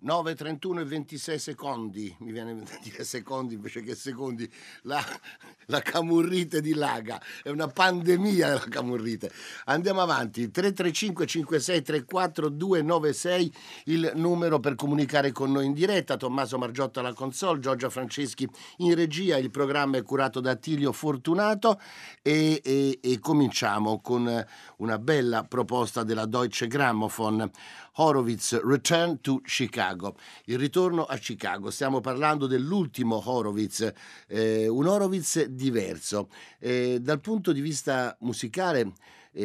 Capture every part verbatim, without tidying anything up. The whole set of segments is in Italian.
nove, trentuno e ventisei secondi, mi viene da dire secondi invece che secondi, la, la camurrite dilaga, è una pandemia la camurrite. Andiamo avanti, tre tre cinque cinque sei tre quattro due nove sei il numero per comunicare con noi in diretta. Tommaso Margiotta alla console, Giorgia Franceschi in regia, il programma è curato da Attilio Fortunato e, e, e cominciamo con una bella proposta della Deutsche Grammophon. Horowitz, Return to Chicago, il ritorno a Chicago. Stiamo parlando dell'ultimo Horowitz, eh, un Horowitz diverso. Eh, dal punto di vista musicale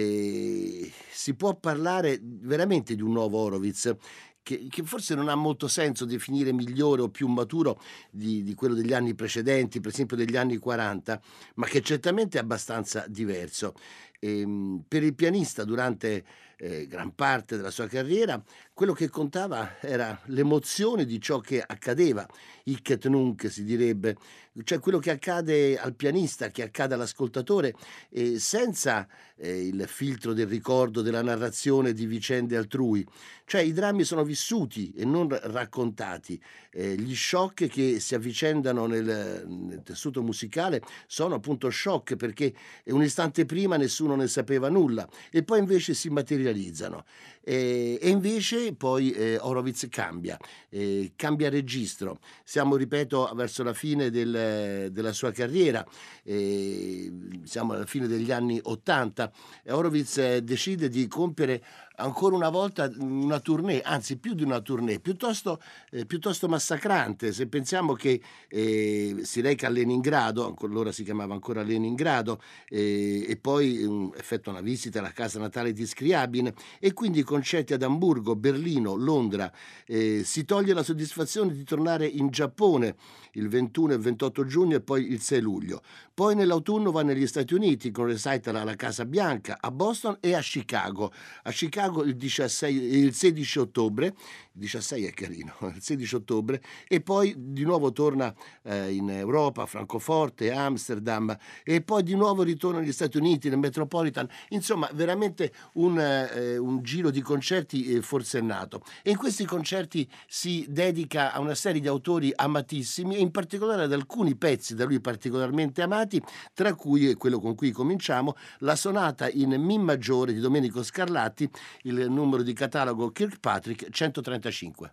eh, si può parlare veramente di un nuovo Horowitz, che, che forse non ha molto senso definire migliore o più maturo di, di quello degli anni precedenti, per esempio degli anni quaranta, ma che certamente è abbastanza diverso. E, per il pianista durante eh, gran parte della sua carriera quello che contava era l'emozione di ciò che accadeva, hic et nunc si direbbe, cioè quello che accade al pianista, che accade all'ascoltatore, eh, senza eh, il filtro del ricordo, della narrazione di vicende altrui. Cioè i drammi sono vissuti e non raccontati, eh, gli shock che si avvicendano nel, nel tessuto musicale sono appunto shock perché un istante prima nessuno ne sapeva nulla e poi invece si materializzano. E, e invece poi eh, Horowitz cambia, eh, cambia registro. Siamo, ripeto, verso la fine del, della sua carriera, eh, siamo alla fine degli anni Ottanta. Horowitz eh, decide di compiere ancora una volta una tournée, anzi più di una tournée, piuttosto, eh, piuttosto massacrante. Se pensiamo che eh, si reca a Leningrado, allora si chiamava ancora Leningrado, eh, e poi um, effettua una visita alla casa natale di Scriabin e quindi concerti ad Amburgo, Berlino, Londra. Eh, si toglie la soddisfazione di tornare in Giappone il ventuno e ventotto giugno e poi il sei luglio. Poi nell'autunno va negli Stati Uniti con recital alla Casa Bianca, a Boston e a Chicago. A Chicago il, diciassei, il sedici ottobre, il diciassei è carino, il sedici ottobre, e poi di nuovo torna eh, in Europa, a Francoforte, Amsterdam, e poi di nuovo ritorna negli Stati Uniti, nel Metropolitan. Insomma, veramente un, eh, un giro di concerti eh, forsennato. E in questi concerti si dedica a una serie di autori amatissimi e in particolare ad alcuni pezzi da lui particolarmente amati, tra cui quello con cui cominciamo, la sonata in Mi maggiore di Domenico Scarlatti, il numero di catalogo Kirkpatrick centotrentacinque.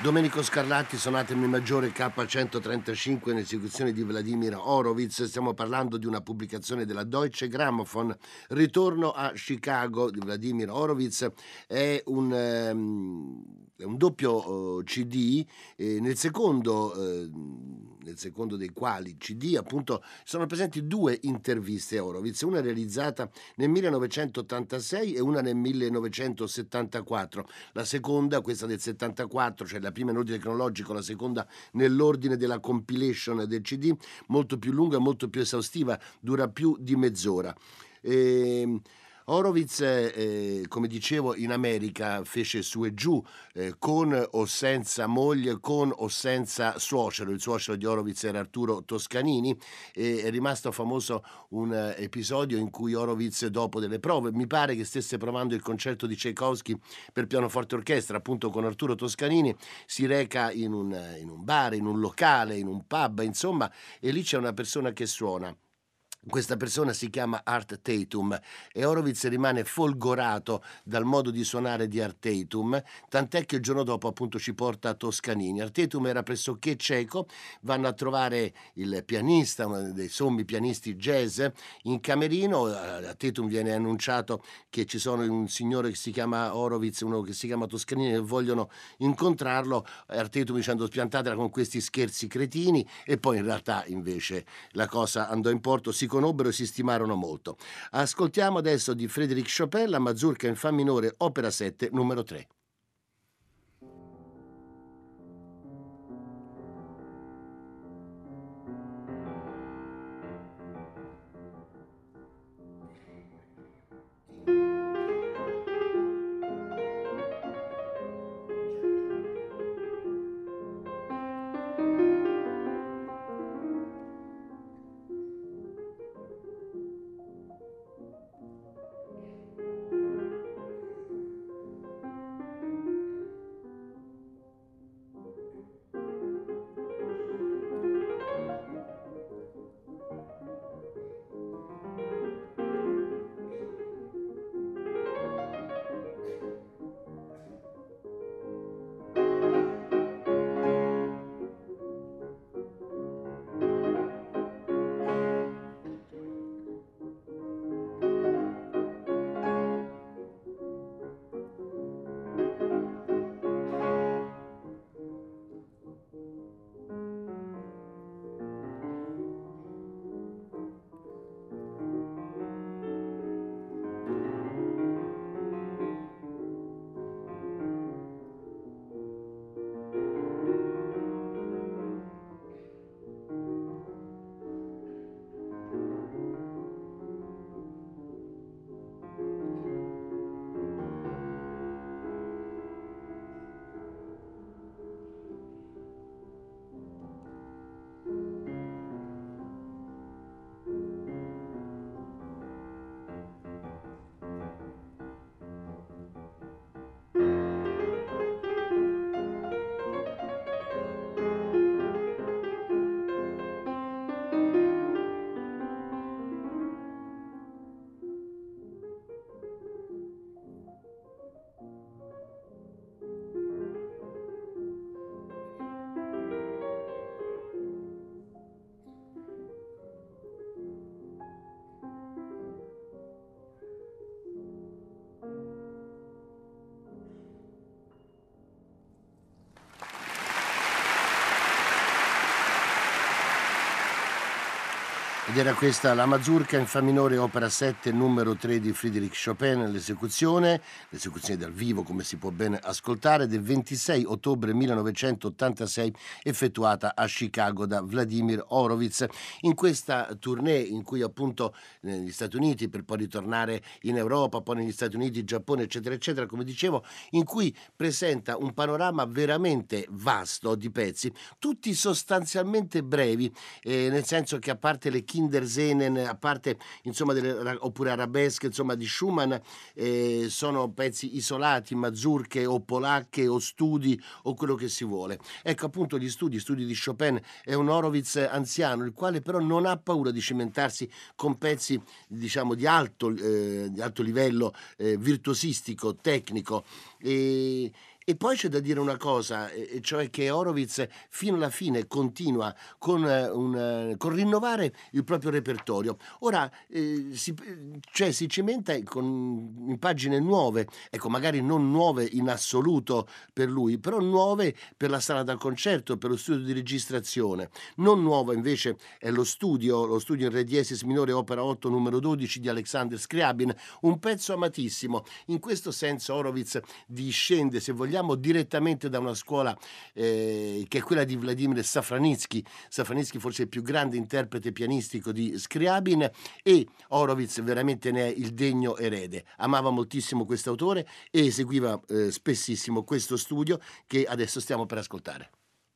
Domenico Scarlatti, sonata in Mi maggiore K centotrentacinque in esecuzione di Vladimir Horowitz. Stiamo parlando di una pubblicazione della Deutsche Grammophon, Ritorno a Chicago di Vladimir Horowitz. È un, um, è un doppio uh, C D, eh, nel secondo uh, nel secondo dei quali C D appunto sono presenti due interviste a Horowitz, una realizzata nel millenovecentottantasei e una nel millenovecentosettantaquattro. La seconda, questa del settantaquattro, cioè la prima in ordine cronologico, la seconda nell'ordine della compilation del C D, molto più lunga, molto più esaustiva, dura più di mezz'ora. E Horowitz, eh, come dicevo, in America fece su e giù, eh, con o senza moglie, con o senza suocero. Il suocero di Horowitz era Arturo Toscanini, e è rimasto famoso un eh, episodio in cui Horowitz, dopo delle prove, mi pare che stesse provando il concerto di Tchaikovsky per pianoforte e orchestra, appunto con Arturo Toscanini, si reca in un, in un bar, in un locale, in un pub, insomma, e lì c'è una persona che suona. Questa persona si chiama Art Tatum e Horowitz rimane folgorato dal modo di suonare di Art Tatum, tant'è che il giorno dopo appunto ci porta a Toscanini. Art Tatum era pressoché cieco, vanno a trovare il pianista, uno dei sommi pianisti jazz, in camerino. A Tatum viene annunciato che ci sono un signore che si chiama Horowitz, uno che si chiama Toscanini, che vogliono incontrarlo. Art Tatum dicendo spiantatela con questi scherzi cretini, e poi in realtà invece la cosa andò in porto, si conobbero e si stimarono molto. Ascoltiamo adesso di Frédéric Chopin la Mazurka in Fa minore, opera sette, numero tre. Ed era questa la Mazurka in Fa minore, opera sette, numero tre di Frédéric Chopin, l'esecuzione, l'esecuzione dal vivo, come si può ben ascoltare, del ventisei ottobre millenovecentottantasei, effettuata a Chicago da Vladimir Horowitz. In questa tournée in cui appunto negli Stati Uniti, per poi ritornare in Europa, poi negli Stati Uniti, Giappone, eccetera, eccetera, come dicevo, in cui presenta un panorama veramente vasto di pezzi, tutti sostanzialmente brevi, eh, nel senso che a parte le Kindersenen, a parte insomma delle, oppure arabesche insomma di Schumann, eh, sono pezzi isolati, mazurche o polacche o studi o quello che si vuole. Ecco appunto gli studi, studi di Chopin. È un Horowitz anziano, il quale però non ha paura di cimentarsi con pezzi diciamo di alto, eh, di alto livello, eh, virtuosistico, tecnico, e E poi c'è da dire una cosa, e e cioè che Horowitz fino alla fine continua con eh, un eh, con rinnovare il proprio repertorio. Ora, ehm, si p cioè si cimenta con in pagine nuove, ecco magari non nuove in assoluto per lui, però nuove per la sala da concerto, per lo studio di registrazione. Non nuovo invece è lo studio, lo studio in re diesis minore opera otto numero dodici di Alexander Scriabin, un pezzo amatissimo. In questo senso Horowitz discende, se vogliamo, direttamente da una scuola eh, che è quella di Vladimir Safranitsky. Safranitsky forse il più grande interprete pianistico di Scriabin, e Horowitz veramente ne è il degno erede. Amava moltissimo questo autore e eseguiva eh, spessissimo questo studio che adesso stiamo per ascoltare.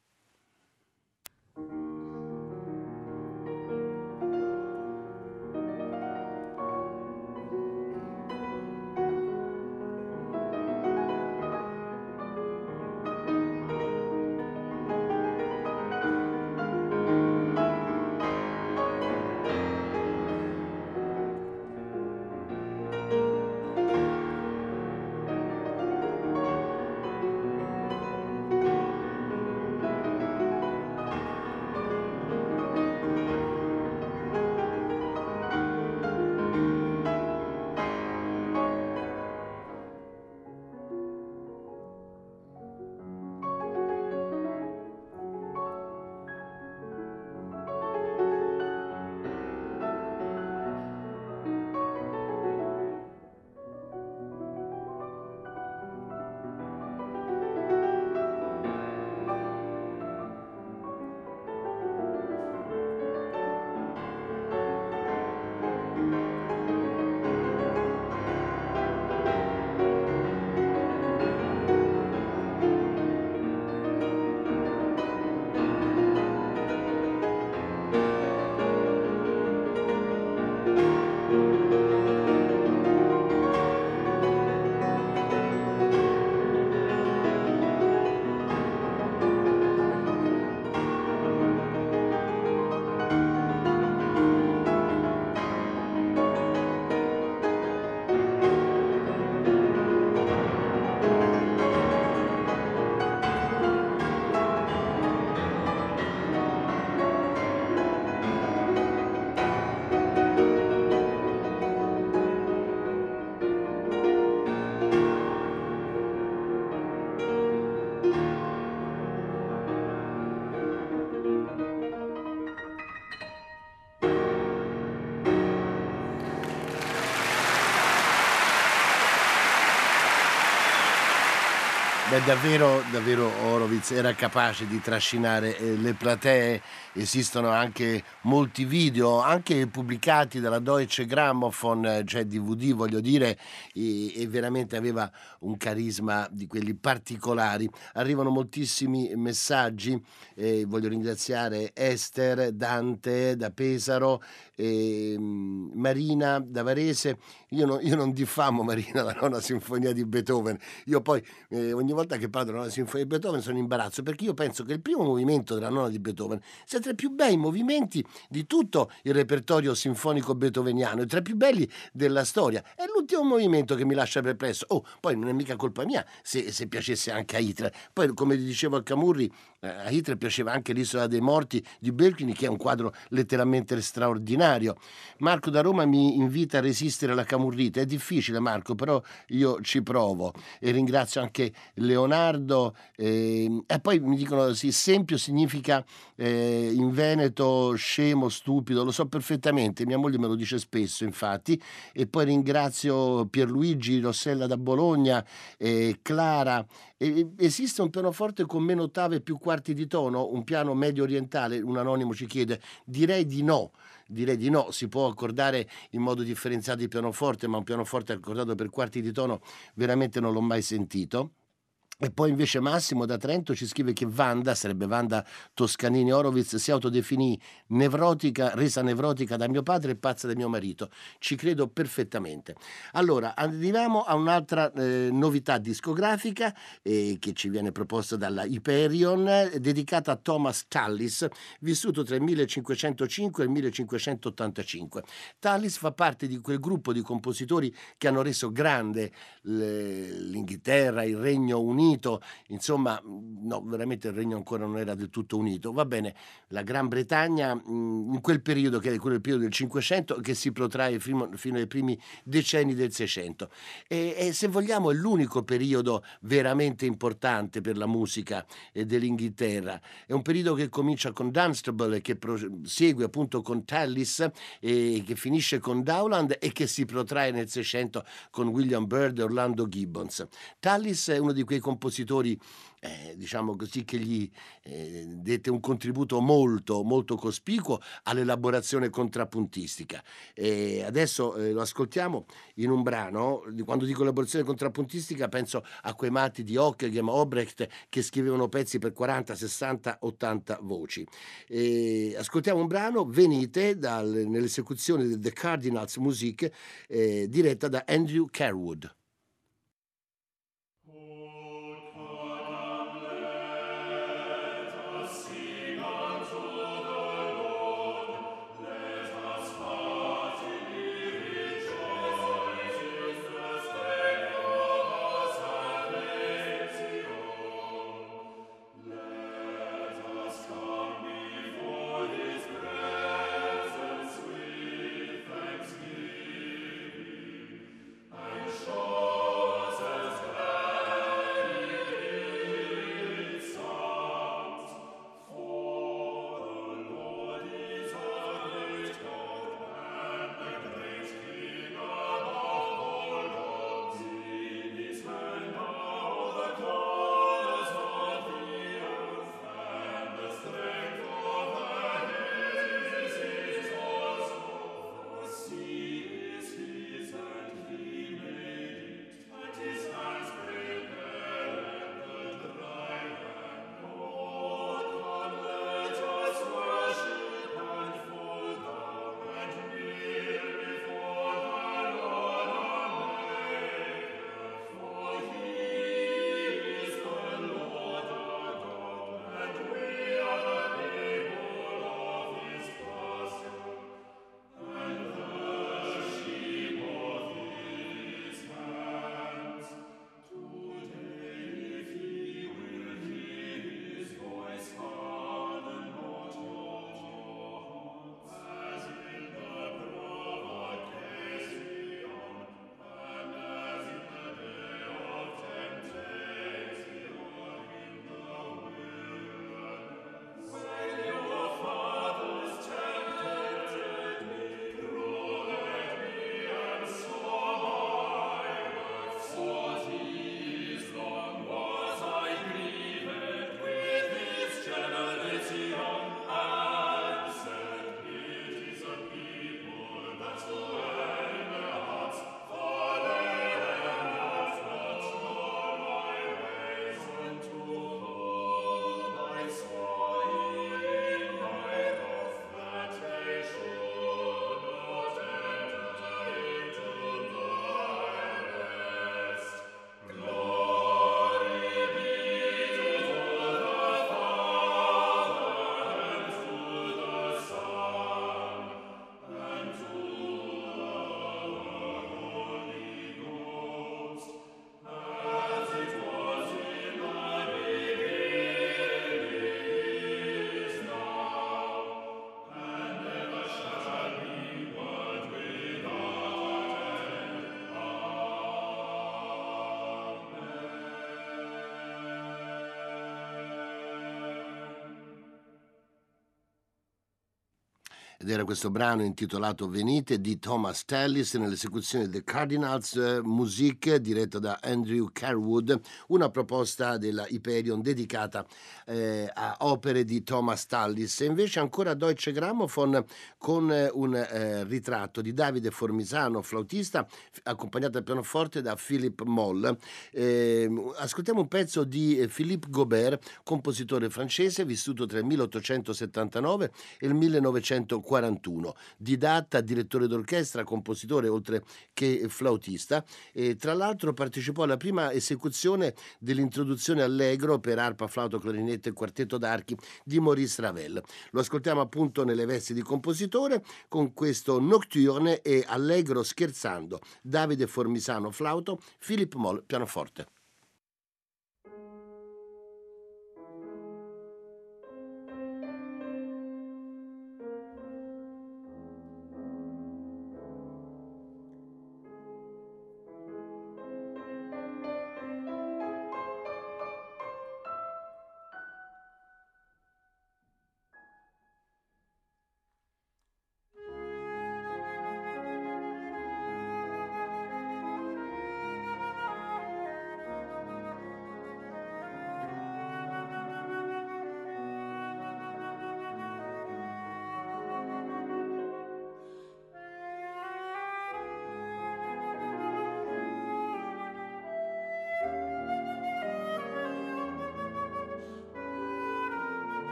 Beh, davvero, davvero Horowitz era capace di trascinare eh, le platee. Esistono anche molti video, anche pubblicati dalla Deutsche Grammophon, eh, cioè D V D voglio dire, e, e veramente aveva un carisma di quelli particolari. Arrivano moltissimi messaggi, eh, voglio ringraziare Esther, Dante da Pesaro, eh, Marina da Varese. Io, no- io non diffamo Marina, la nona sinfonia di Beethoven. Io poi eh, ogni volta che parlo della nona sinfonia di Beethoven sono in imbarazzo, perché io penso che il primo movimento della nona di Beethoven sia tra i più bei movimenti di tutto il repertorio sinfonico beethoveniano, e tra i più belli della storia. È l'ultimo movimento che mi lascia perplesso. Oh, poi non è mica colpa mia se, se piacesse anche a Hitler. Poi, come dicevo a Camurri, eh, a Hitler piaceva anche l'Isola dei Morti di Bölklin, che è un quadro letteralmente straordinario. Marco da Roma mi invita a resistere alla camurrite. È difficile, Marco, però io ci provo. E ringrazio anche Leonardo. eh, e poi mi dicono sì, Sempio significa eh, in veneto scemo, stupido. Lo so perfettamente, mia moglie me lo dice spesso, infatti. E poi ringrazio Pierluigi, Rossella da Bologna, eh, Clara. E- esiste un pianoforte con meno ottave e più quarti di tono, un piano medio orientale? Un anonimo ci chiede. Direi di no. Direi di no, si può accordare in modo differenziato il pianoforte, ma un pianoforte accordato per quarti di tono veramente non l'ho mai sentito. E poi invece Massimo da Trento ci scrive che Wanda, sarebbe Wanda Toscanini Horowitz, si autodefinì nevrotica, resa nevrotica da mio padre e pazza da mio marito. Ci credo perfettamente. Allora, arriviamo a un'altra eh, novità discografica eh, che ci viene proposta dalla Hyperion, eh, dedicata a Thomas Tallis, vissuto tra il millecinquecentocinque e il millecinquecentottantacinque. Tallis fa parte di quel gruppo di compositori che hanno reso grande l'Inghilterra, il Regno Unito, Unito, insomma, no, veramente il regno ancora non era del tutto unito. Va bene, la Gran Bretagna mh, in quel periodo, che è quello del periodo del Cinquecento, che si protrae fino, fino ai primi decenni del Seicento. E, e se vogliamo è l'unico periodo veramente importante per la musica eh, dell'Inghilterra. È un periodo che comincia con Dunstable, che prosegue appunto con Tallis, e che finisce con Dowland e che si protrae nel Seicento con William Byrd e Orlando Gibbons. Tallis è uno di quei compositori, eh, diciamo così, che gli eh, dette un contributo molto molto cospicuo all'elaborazione contrappuntistica. E adesso eh, lo ascoltiamo in un brano. Quando dico elaborazione contrappuntistica penso a quei matti di Ockeghem, Obrecht, che scrivevano pezzi per quaranta, sessanta, ottanta voci. E ascoltiamo un brano, Venite, dal, nell'esecuzione di The Cardinals Music, eh, diretta da Andrew Carwood. Ed era questo brano intitolato Venite di Thomas Tallis nell'esecuzione The Cardinals Music, diretta da Andrew Carwood, una proposta della Hyperion dedicata eh, a opere di Thomas Tallis. E invece ancora Deutsche Grammophon con eh, un eh, ritratto di Davide Formisano, flautista, accompagnato al pianoforte da Philippe Moll. Eh, ascoltiamo un pezzo di eh, Philippe Gobert, compositore francese, vissuto tra il milleottocentosettantanove e il millenovecentoquarantuno. Didatta, direttore d'orchestra, compositore oltre che flautista, e tra l'altro partecipò alla prima esecuzione dell'introduzione allegro per arpa, flauto, clarinetto e quartetto d'archi di Maurice Ravel. Lo ascoltiamo appunto nelle vesti di compositore con questo Nocturne e allegro scherzando. Davide Formisano flauto, Philippe Moll pianoforte.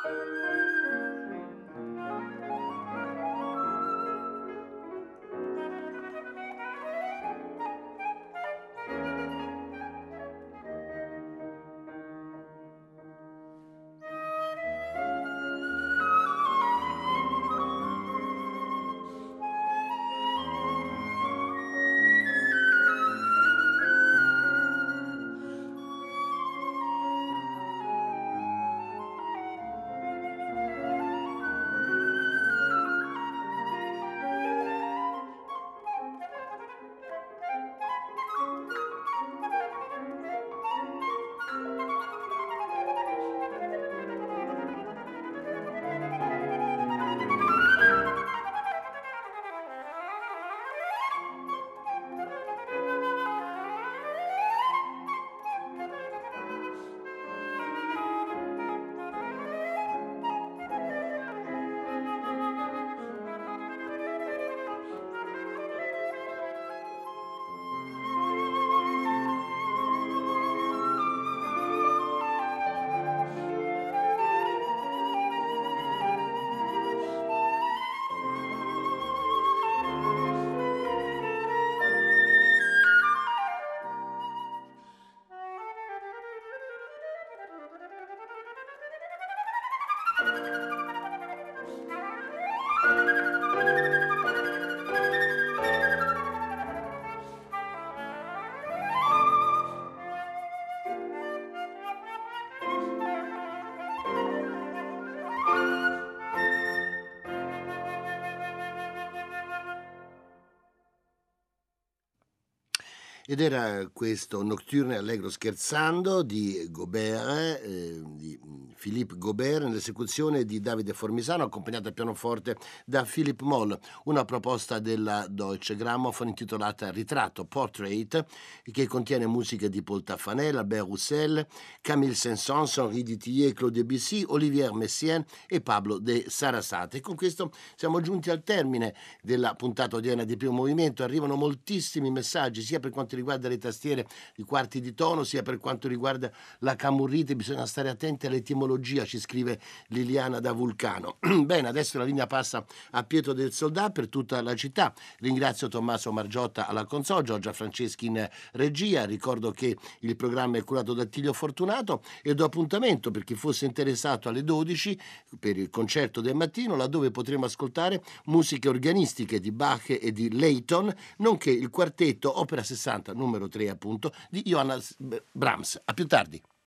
Ed era questo Nocturne allegro scherzando di Gobert, eh, di Philippe Gobert, nell'esecuzione di Davide Formisano, accompagnata al pianoforte da Philipp Moll, una proposta della Deutsche Grammophon intitolata Ritratto, Portrait, che contiene musiche di Paul Taffanel, Albert Roussel, Camille Saint-Saëns, Henri Dutilleux, Claude Debussy, Olivier Messiaen e Pablo de Sarasate. E con questo siamo giunti al termine della puntata odierna di Primo Movimento. Arrivano moltissimi messaggi, sia per quanto riguarda le tastiere, i quarti di tono, sia per quanto riguarda la camurrite. Bisogna stare attenti all'etimologia, ci scrive Liliana da Vulcano. Bene, adesso la linea passa a Pietro del Soldà per tutta la città. Ringrazio Tommaso Margiotta alla console, Giorgia Franceschi in regia. Ricordo che il programma è curato da Attilio Fortunato e do appuntamento per chi fosse interessato alle dodici per il concerto del mattino, laddove potremo ascoltare musiche organistiche di Bach e di Layton, nonché il quartetto Opera sessanta numero tre appunto di Johannes Brahms. A più tardi.